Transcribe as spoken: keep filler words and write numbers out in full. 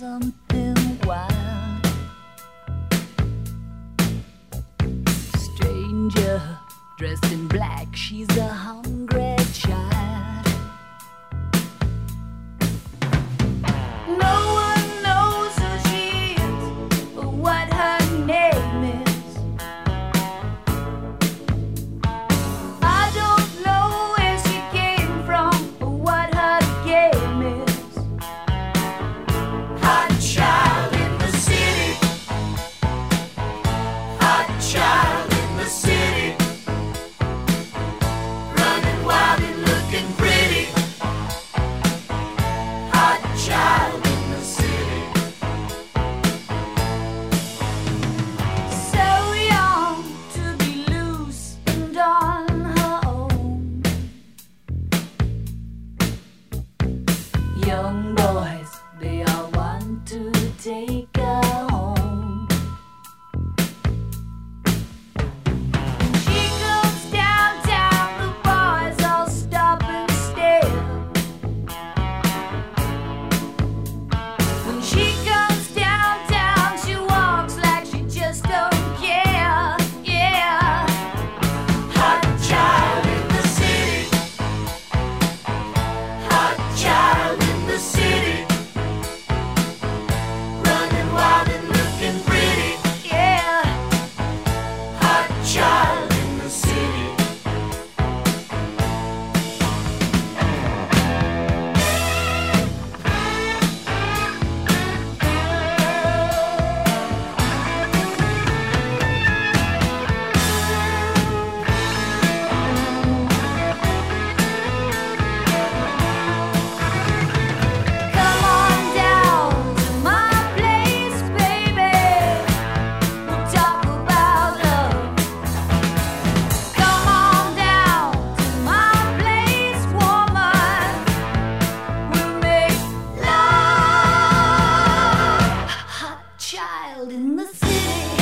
something wild. Stranger dressed in black, she's a hungry child. No one knows who she is or what her name is. I don't know where she came from or what her game is. Hot child in the city. Hot child in the city. Running wild and looking pretty. Hot child in the city. So young to be loose and on her own. Young boys, they all want to take her home. When she comes downtown, the boys all stop and stare. When she comes downtown, she walks like she just don't care. Yeah. Hot child in the city. Hot child in the city. Running wild and looking pretty. Yeah. Hot child in the city. Come on down to my place, baby. We'll talk about love. Come on down to my place, woman. We'll make love. Hot child in the city.